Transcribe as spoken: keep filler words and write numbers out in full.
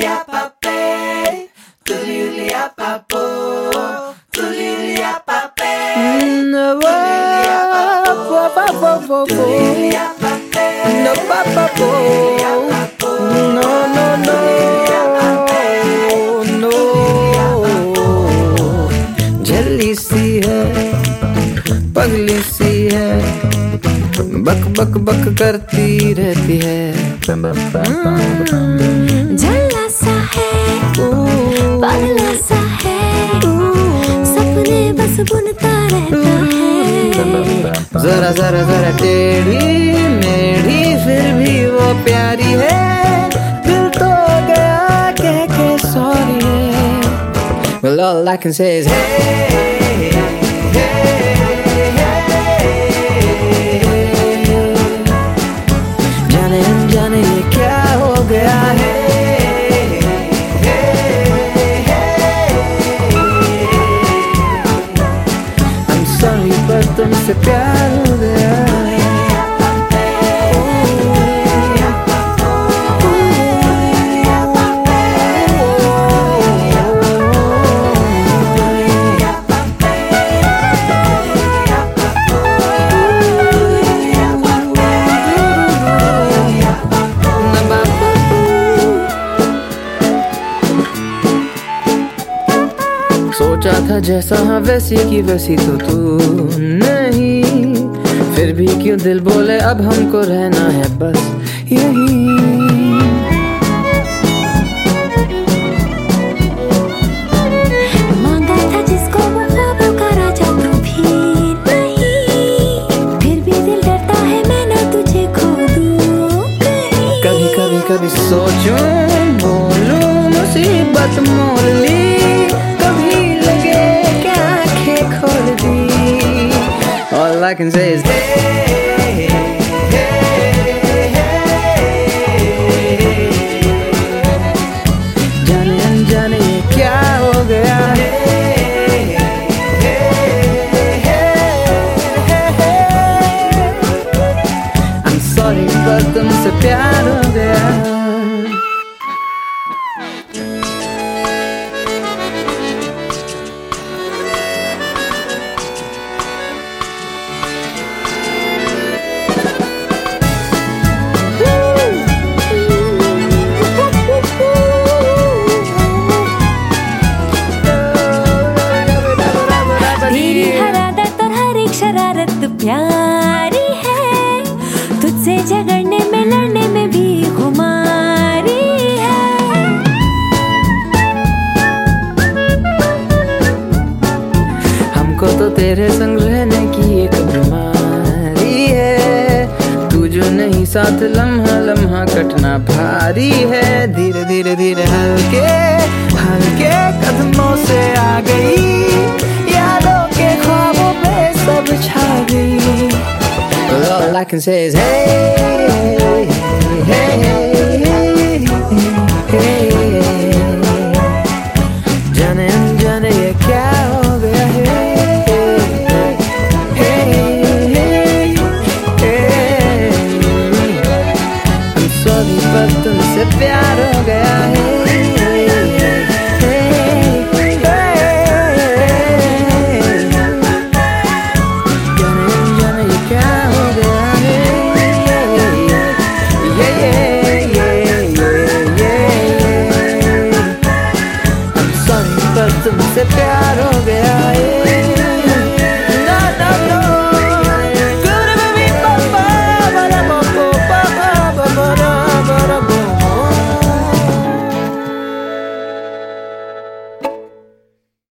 Tuliuliapape, tuliuliapapo, tuliuliapape, tuliuliapape, no papapo, no no no no, जल्दी सी है, पगली सी है, बक बक बक करती रहती है, झल्ला सा है, पगला सा है, सपने बस बुनता रहता है, जरा जरा जरा टेढ़ी मेढ़ी फिर भी वो प्यारी है, दिल तो गया कह के सॉरी है, well all I can say is hey, hey, जाने जाने ये क्या हो गया है, I'm sorry पर तुमसे प्यार हो गया, सोचा था जैसा हाँ वैसी की वैसी तो तू नहीं, फिर भी क्यों दिल बोले अब हमको रहना है बस यही, मांगा था जिसको वो ख्वाबों का राजा तू भी नहीं, फिर भी दिल डरता है मैं ना तुझे खो दूं कहीं, कभी कभी कभी सोचूं बोलूं मुसीबत मोल ली, all I can say is hey, hey, जाने अनजाने ये क्या हो गया है, I'm sorry पर तुमसे प्यार हो गया, प्यारी है तुझसे झगड़ने में लड़ने में भी खुमारी है, हमको तो तेरे संग रहने की एक बीमारी है, तू जो नहीं साथ लम्हा लम्हा कटना भारी है, धीरे धीरे धीरे हल्के हल्के कदमों से आ गई, यादों के ख्वाबों पे सब छा गई, well, all I can say is hey, hey, hey, hey, जाने अनजाने ये क्या हो गया है, I'm sorry पर तुमसे प्यार हो गया है, तुमसे प्यार हो गया है।